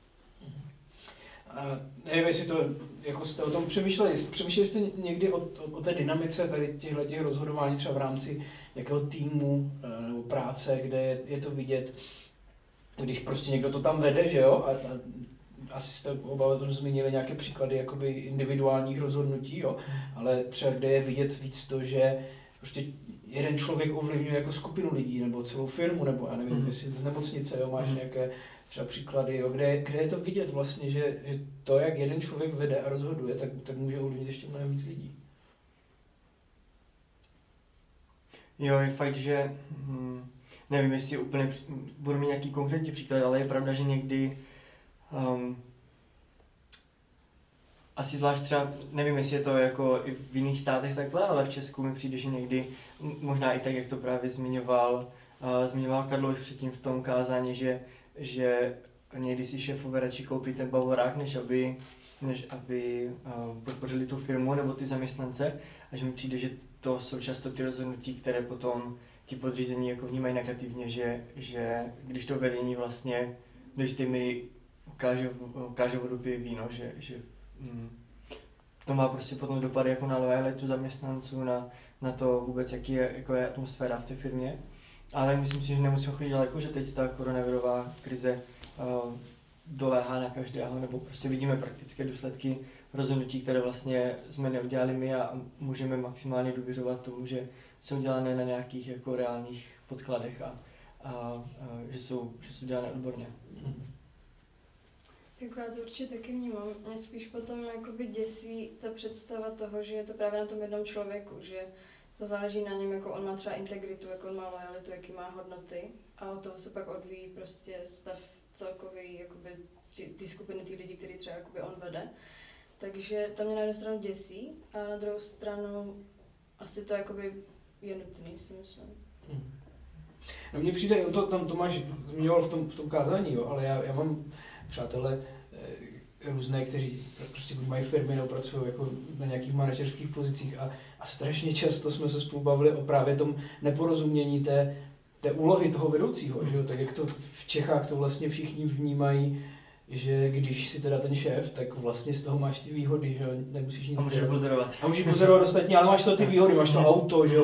Nevím, jestli to, jako jste o tom přemýšleli jste někdy o té dynamice tady těch rozhodování třeba v rámci nějakého týmu nebo práce, kde je to vidět, když prostě někdo to tam vede, že jo, a asi jste oba zmínili nějaké příklady jakoby individuálních rozhodnutí, jo, ale třeba kde je vidět víc to, že prostě jeden člověk ovlivňuje jako skupinu lidí, nebo celou firmu, nebo já nevím, jestli z nemocnice, jo, máš nějaké třeba příklady, jo, kde je to vidět vlastně, že to, jak jeden člověk vede a rozhoduje, tak může ovlivnit ještě mnohem víc lidí. Jo, je fakt, že nevím, jestli úplně budu mít nějaký konkrétní příklad, ale je pravda, že někdy asi zvlášť třeba, nevím, jestli je to jako i v jiných státech takhle, ale v Česku mi přijde, že někdy, možná i tak, jak to právě zmiňoval Karlo už předtím v tom kázání, že někdy si šéfové radši koupí ten bavorák, než aby podpořili tu firmu nebo ty zaměstnance. A že mi přijde, že to jsou často ty rozhodnutí, které potom ti podřízení jako vnímají negativně, že když to vedení vlastně do jisté míry ukáže vodu pije víno, že to má prostě potom dopady jako na lojalitu zaměstnanců, na to vůbec, jaký je atmosféra v té firmě. Ale myslím si, že nemusíme chodit daleko, že teď ta koronavirová krize doléhá na každého, nebo prostě vidíme praktické důsledky rozhodnutí, které vlastně jsme neudělali my a můžeme maximálně důvěřovat tomu, že jsou dělané na nějakých jako reálních podkladech a že jsou dělané odborně. Jako já to určitě taky vnímám. Mě spíš potom jakoby děsí ta představa toho, že je to právě na tom jednom člověku, že to záleží na něm, jako on má třeba integritu, jako on má lojalitu, jaký má hodnoty a od toho se pak odvíjí prostě stav celkový, jakoby ty skupiny těch lidí, který třeba jakoby on vede. Takže to mě na jednu stranu děsí a na druhou stranu asi to jakoby je nutný, si myslím. No mně přijde, to tam Tomáš zmiňoval v tom kázání, jo, ale já mám přátelé různé, kteří prostě mají firmy nebo pracují jako na nějakých manažerských pozicích a strašně často jsme se spolu bavili o právě tom neporozumění té úlohy toho vedoucího, že jo? Tak jak to v Čechách to vlastně všichni vnímají, že když si teda ten šéf, tak vlastně z toho máš ty výhody, že jo? Nemusíš nic dělat. Pozorovat. A můžeš pozorovat ostatní, ale máš to ty výhody, máš to auto, že jo?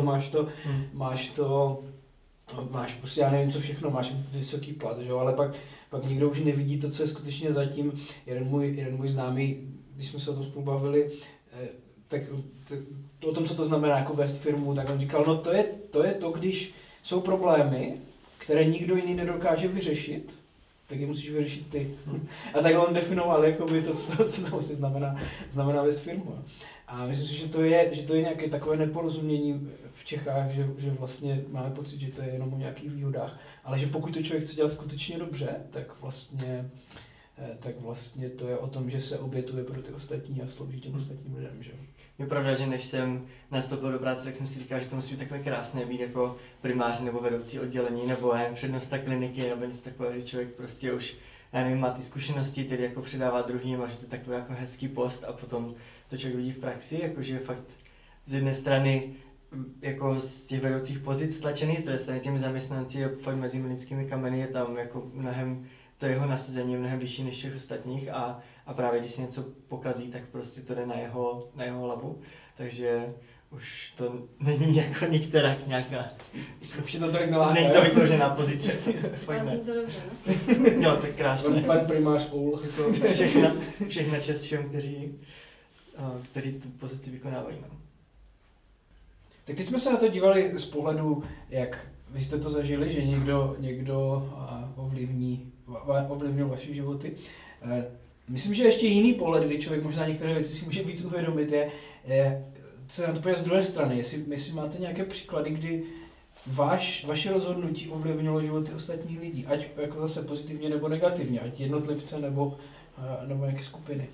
Máš prostě, já nevím co všechno, máš vysoký plat, že jo? Ale pak nikdo už nevidí to, co je skutečně zatím. Jeden můj známý, když jsme se o tom spolu bavili, tak o tom, co to znamená jako vést firmu, tak on říkal, no to je to, když jsou problémy, které nikdo jiný nedokáže vyřešit, tak je musíš vyřešit ty. A tak on definoval jakoby to, co to vlastně znamená vést firmu. A myslím si, že to je nějaké takové neporozumění v Čechách, že vlastně máme pocit, že to je jenom o nějakých výhodách, ale že pokud to člověk chce dělat skutečně dobře, tak vlastně to je o tom, že se obětuje pro ty ostatní a slouží těm ostatním lidem, že? Je pravda, že než jsem nastoupil do práce, tak jsem si říkal, že to musí být takové krásné být jako primář nebo vedoucí oddělení nebo přednosta kliniky nebo něco takového, že člověk prostě už, já nevím, má ty zkušenosti, tedy jako předává druhým a že to je takový jako hezký post a potom to člověk vidí v praxi, jakože fakt z jedné strany jako z těch vedoucích pozic stlačený, z druhé strany těmi zaměstnanci a fakt mezi lidskými kameny je tam jako mnohem, to jeho nasazení je mnohem vyšší než všech ostatních a právě když se něco pokazí, tak prostě to jde na jeho hlavu, takže už to není jako nikterak nějaká, už je to tak naláká. Není to vytvořená pozice. Zní to dobře, no? Jo, tak krásné. Pan primář Oul. Všechna čest všem, kteří tu pozici vykonávají. No. Tak teď jsme se na to dívali z pohledu, jak vy jste to zažili, že někdo ovlivnil vaše životy. Myslím, že ještě jiný pohled, kdy člověk možná některé věci si může víc uvědomit, je se na to podívat z druhé strany. Jestli máte nějaké příklady, kdy vaše rozhodnutí ovlivnilo životy ostatních lidí, ať jako zase pozitivně nebo negativně, ať jednotlivce nebo nějaké skupiny.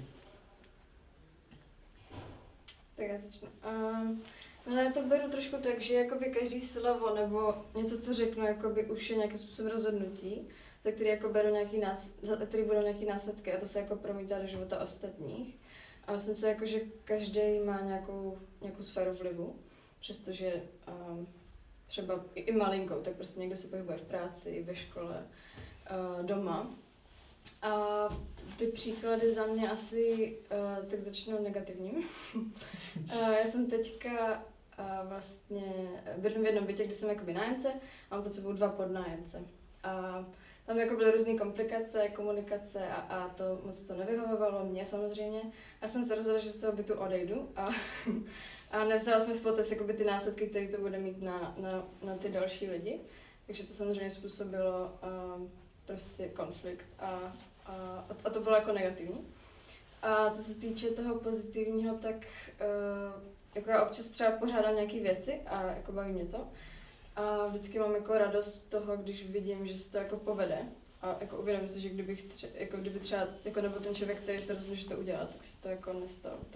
Tak já začnu. No já to beru trošku tak, že jakoby každý slovo nebo něco, co řeknu, jakoby už je nějakým způsobem rozhodnutí, za který jako který budou nějaký následky a to se jako promítá do života ostatních. A myslím si, jako, že každý má nějakou sféru vlivu, přestože třeba i malinkou, tak prostě někdo se pohybuje v práci, ve škole, doma. A ty příklady za mě asi tak začnou negativním. Já jsem teďka vlastně bydlím v jednom bytě, kde jsem jakoby nájemce a mám pod sebou 2 podnájemce. A tam jako byly různé komplikace, komunikace a to moc to nevyhovovalo mě samozřejmě. A jsem se rozhodla, že z toho bytu odejdu a nevzala jsem v potaz jakoby ty následky, které to bude mít na ty další lidi. Takže to samozřejmě způsobilo prostě konflikt a to bylo jako negativní. A co se týče toho pozitivního, tak jako já občas třeba pořádám nějaké věci a jako baví mě to. A vždycky mám jako radost z toho, když vidím, že se to jako povede. A jako uvědomím si, že kdyby třeba jako nebyl ten člověk, který se rozhodl, že to udělá, tak se to jako nestalo. Tak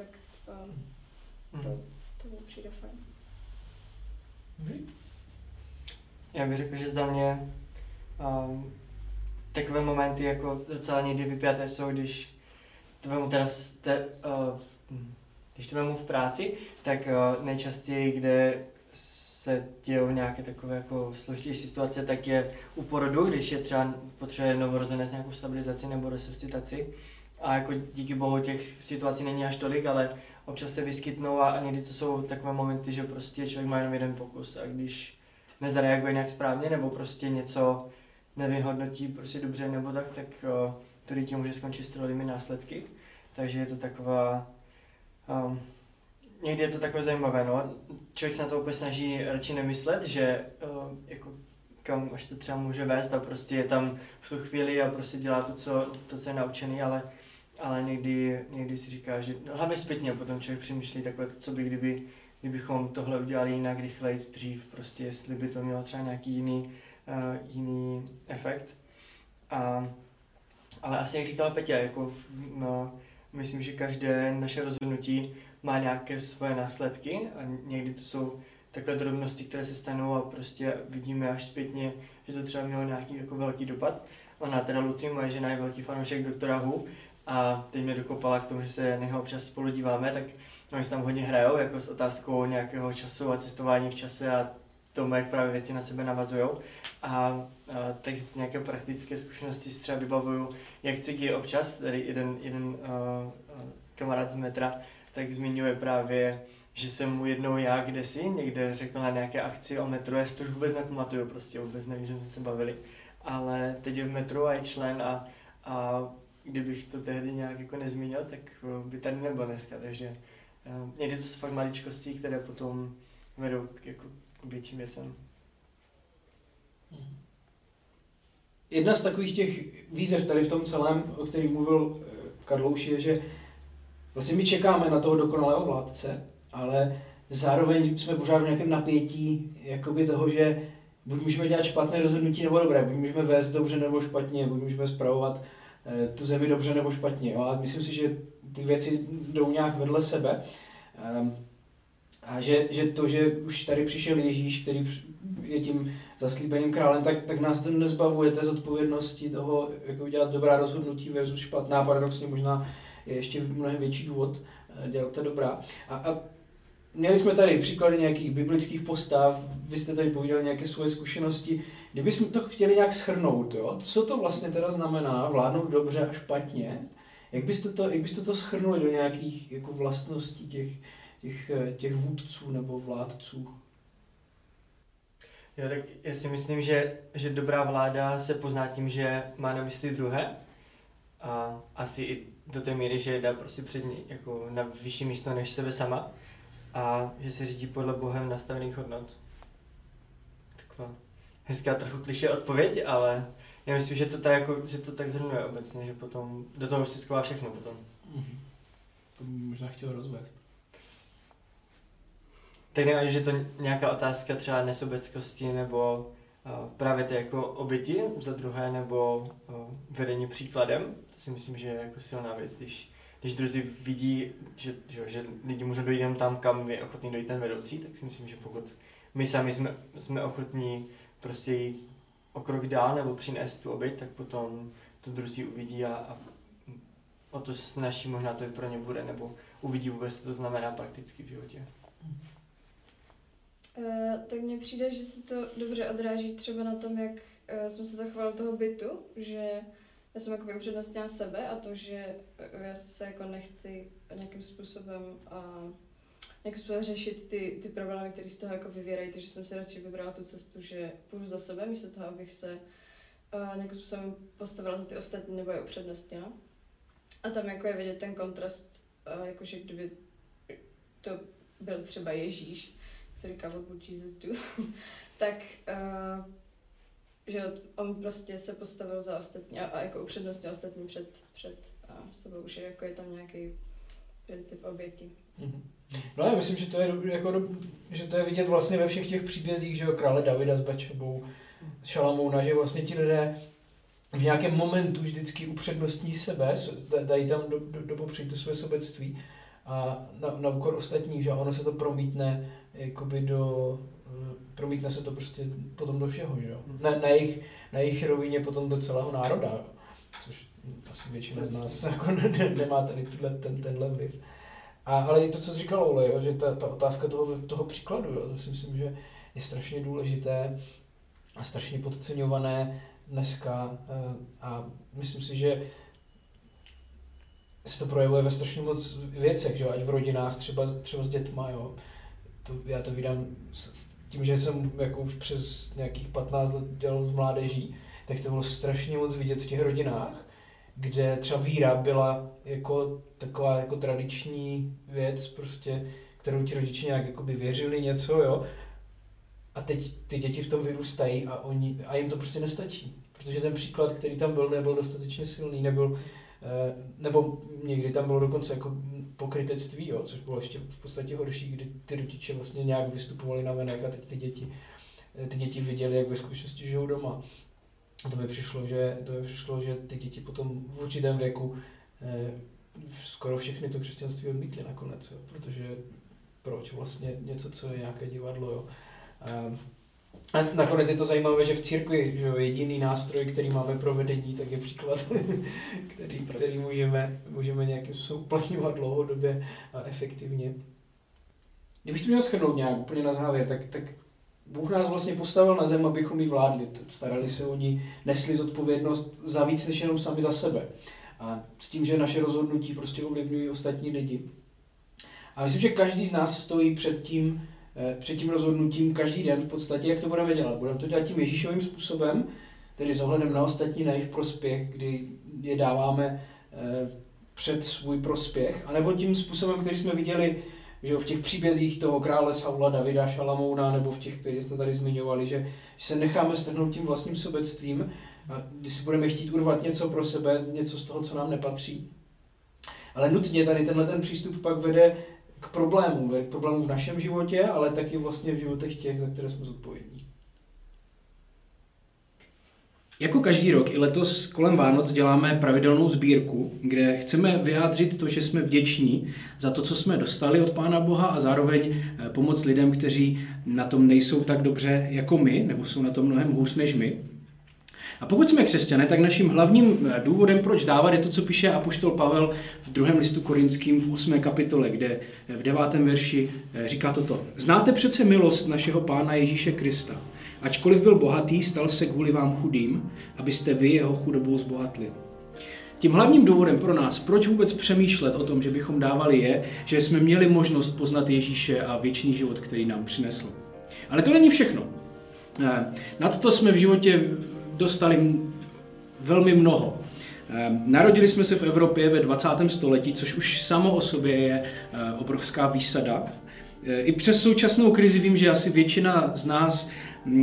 to mi přijde fajn. Já bych řekl, že za mě takové momenty jako docela někdy vypjaté jsou, když to vemu v práci, tak nejčastěji, kde se dějou nějaké takové jako složitější situace, tak je u porodu, když je třeba potřebuje novorozenec nějakou stabilizaci nebo resuscitaci. A jako díky bohu těch situací není až tolik, ale občas se vyskytnou a někdy to jsou takové momenty, že prostě člověk má jenom jeden pokus a když nezareaguje nějak správně nebo prostě něco nevyhodnotí prostě dobře nebo tak to dítě může skončit s trvalými následky. Takže je to taková někdy je to takové zajímavé, no. Člověk se na to úplně snaží radši nemyslet, že jako kam až to třeba může vést a prostě je tam v tu chvíli a prostě dělá to, co je naučený, ale někdy si říká, že hlavně zpětně potom člověk přemýšlí takové, co by, kdybychom tohle udělali jinak, rychleji, dřív, prostě jestli by to mělo třeba nějaký jiný efekt. Ale asi jak říkala Peťa, jako myslím, že každé naše rozhodnutí má nějaké svoje následky a někdy to jsou takové drobnosti, které se stanou a prostě vidíme až zpětně, že to třeba mělo nějaký jako velký dopad. Ona teda Lucie, moje žena, je velký fanoušek doktora Who a teď mě dokopala k tomu, že se na něho občas spolu díváme, tak oni se tam hodně hrajou jako s otázkou nějakého času a cestování v čase a tomu, jak právě věci na sebe navazujou. A tak z nějaké praktické zkušenosti si třeba vybavuju, jak Cigy občas, tady jeden kamarád z metra, tak zmiňuje právě, že jsem mu jednou já kdesi někde řekl na nějaké akci o metru, já si to už vůbec nepamatuju, prostě vůbec nevím, že jsme se bavili, ale teď je v metru a je člen a kdybych to tehdy nějak jako nezmínil, tak by tady nebyl dneska, takže někdy to jsou fakt maličkosti, které potom vedou jako k větším věcem. Jedna z takových těch výzev tady v tom celém, o kterých mluvil Karlouš, je, že vlastně my čekáme na toho dokonalého vládce, ale zároveň jsme pořád v nějakém napětí jakoby toho, že buď můžeme dělat špatné rozhodnutí nebo dobré, buď můžeme vést dobře nebo špatně, buď můžeme spravovat tu zemi dobře nebo špatně. Jo? A myslím si, že ty věci jdou nějak vedle sebe. A že to, že už tady přišel Ježíš, který je tím zaslíbeným králem, tak nás to nezbavuje té zodpovědnosti toho, jako dělat dobrá rozhodnutí versus špatná. Paradoxně možná je ještě mnohem větší důvod dělat to dobrá. A měli jsme tady příklady nějakých biblických postav, vy jste tady povídali nějaké svoje zkušenosti. Kdybychom to chtěli nějak shrnout, jo? Co to vlastně teda znamená vládnout dobře a špatně? Jak byste to shrnuli do nějakých jako vlastností těch vůdců nebo vládců? Jo, tak já si myslím, že dobrá vláda se pozná tím, že má na mysli druhé a asi i do té míry, že dá prostě před ní jako na vyšší místo než sebe sama a že se řídí podle Bohem nastavených hodnot. Taková hezká trochu klišé odpověď, ale já myslím, že to tak zhrnuje obecně, že potom do toho už se schová všechno potom. To bych možná chtěl rozvést. Tak nevím, že to nějaká otázka třeba nesobeckosti nebo právě to jako oběti za druhé nebo vedení příkladem. To si myslím, že je jako silná věc, když druzí vidí, že lidi můžou dojít jen tam, kam je ochotný dojít ten vedoucí, tak si myslím, že pokud my sami jsme ochotní prostě jít o krok dál nebo přinést tu oběť, tak potom to druzí uvidí a o to snaží možná to pro ně bude, nebo uvidí vůbec, co to znamená prakticky v životě. Tak mně přijde, že se to dobře odráží třeba na tom, jak jsem se zachovala toho bytu, že já jsem jakoby upřednostnila sebe a to, že já se jako nechci nějakým způsobem řešit ty problémy, které z toho jako vyvěrají, takže jsem si radši vybrala tu cestu, že půjdu za sebe, místo toho, abych se nějakým způsobem postavila za ty ostatní nebo je upřednostnila. A tam jako je vidět ten kontrast, jakože kdyby to byl třeba Ježíš, co říká what would Jesus do, tak že on prostě se postavil za ostatní a jako upřednostnil ostatní před sebou, že jako je tam nějaký princip oběti. No já myslím, že to je že to je vidět vlastně ve všech těch příbězích, že jo, krále Davida s Bačebou, Šalamouna, že vlastně ti lidé v nějakém momentu vždycky upřednostní sebe, dají tam do popředí to své sobectví a na úkor ostatních, že ono se to promítne jakoby promítne se to prostě potom do všeho, že jo. Na jejich rovině potom do celého národa, jo. Což asi většina z nás jako nemá tady tenhle vliv. Ale i to, co jsi říkal, Ole, jo, že ta otázka toho příkladu, jo, to si myslím, že je strašně důležité a strašně podceňované dneska a myslím si, že se to projevuje ve strašně moc věcech, že jo, ať v rodinách, třeba s dětma, jo. Já to vydám tím, že jsem jako už přes nějakých 15 let dělal s mládeží, tak to bylo strašně moc vidět v těch rodinách, kde třeba víra byla jako taková jako tradiční věc, prostě, kterou ti rodiče nějak jakoby věřili něco, jo. A teď ty děti v tom vyrůstají a jim to prostě nestačí, protože ten příklad, který tam byl, nebyl dostatečně silný, nebo někdy tam bylo dokonce jako pokrytectví, jo, což bylo ještě v podstatě horší, kdy ty rodiče vlastně nějak vystupovali na venek a teď ty děti viděli, jak ve skutečnosti žijou doma. A to mi přišlo, že ty děti potom v určitém věku skoro všechny to křesťanství odmítly nakonec, jo, protože proč vlastně něco, co je nějaké divadlo, jo. A nakonec je to zajímavé, že v církvi, že jediný nástroj, který máme pro vedení, tak je příklad, který můžeme nějakým způsobem uplatňovat dlouhodobě a efektivně. Kdybych to měl shrnout nějak úplně na závěr, tak Bůh nás vlastně postavil na zem, abychom ji vládli, starali se o ní, nesli zodpovědnost za víc než jenom sami za sebe. A s tím, že naše rozhodnutí prostě ovlivňují ostatní lidi. A myslím, že každý z nás stojí před tím rozhodnutím každý den v podstatě, jak to budeme dělat. Budeme to dělat tím Ježíšovým způsobem, tedy s ohledem na ostatní, na jejich prospěch, kdy je dáváme před svůj prospěch, anebo tím způsobem, který jsme viděli, že v těch příbězích toho krále Saula, Davida, Šalamouna, nebo v těch, které jste tady zmiňovali, že se necháme strhnout tím vlastním sobectvím, a když si budeme chtít urvat něco pro sebe, něco z toho, co nám nepatří. Ale nutně tady tenhle přístup pak vede k problémům v našem životě, ale taky vlastně v životech těch, za které jsme zodpovědní. Jako každý rok i letos kolem Vánoc děláme pravidelnou sbírku, kde chceme vyjádřit to, že jsme vděční za to, co jsme dostali od Pána Boha a zároveň pomoct lidem, kteří na tom nejsou tak dobře jako my, nebo jsou na tom mnohem hůř než my. A pokud jsme křesťané, tak naším hlavním důvodem, proč dávat, je to, co píše apoštol Pavel v 2. listu Korinským v 8. kapitole, kde v 9. verši říká toto. Znáte přece milost našeho Pána Ježíše Krista. Ačkoliv byl bohatý, stal se kvůli vám chudým, abyste vy jeho chudobou zbohatli. Tím hlavním důvodem pro nás, proč vůbec přemýšlet o tom, že bychom dávali, je, že jsme měli možnost poznat Ježíše a věčný život, který nám přinesl. Ale to není všechno. Nad to jsme v životě dostali velmi mnoho. Narodili jsme se v Evropě ve 20. století, což už samo o sobě je obrovská výsada. I přes současnou krizi vím, že asi většina z nás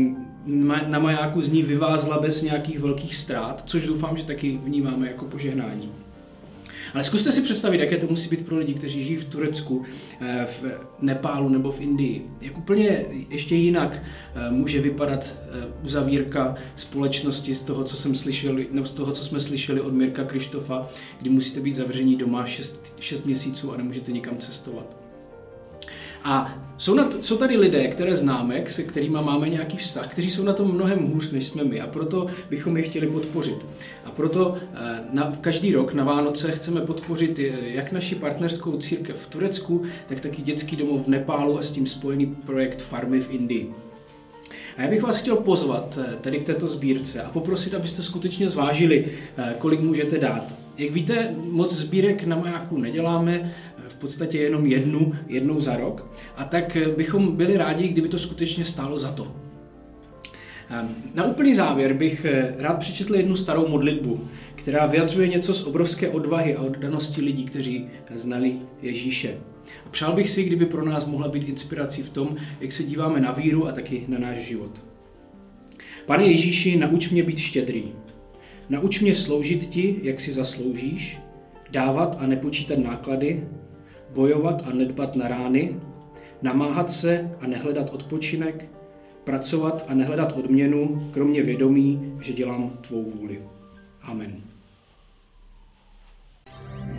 na majáku z ní vyvázla bez nějakých velkých ztrát, což doufám, že taky vnímáme jako požehnání. Ale zkuste si představit, jaké to musí být pro lidi, kteří žijí v Turecku, v Nepálu nebo v Indii. Jak úplně ještě jinak může vypadat uzavírka společnosti z toho, co jsme slyšeli od Mirka Krištofa, kdy musíte být zavření doma 6 měsíců a nemůžete nikam cestovat. A jsou tady lidé, které známe, se kterými máme nějaký vztah, kteří jsou na tom mnohem hůř, než jsme my, a proto bychom je chtěli podpořit. A proto každý rok na Vánoce chceme podpořit jak naši partnerskou církev v Turecku, tak taky dětský domov v Nepálu a s tím spojený projekt Farmy v Indii. A já bych vás chtěl pozvat tady k této sbírce a poprosit, abyste skutečně zvážili, kolik můžete dát. Jak víte, moc sbírek na majáku neděláme, v podstatě jenom jednou za rok, a tak bychom byli rádi, kdyby to skutečně stálo za to. Na úplný závěr bych rád přečetl jednu starou modlitbu, která vyjadřuje něco z obrovské odvahy a oddanosti lidí, kteří znali Ježíše. A přál bych si, kdyby pro nás mohla být inspirací v tom, jak se díváme na víru a taky na náš život. Pane Ježíši, nauč mě být štědrý. Nauč mě sloužit ti, jak si zasloužíš, dávat a nepočítat náklady, bojovat a nedbat na rány, namáhat se a nehledat odpočinek, pracovat a nehledat odměnu, kromě vědomí, že dělám tvou vůli. Amen.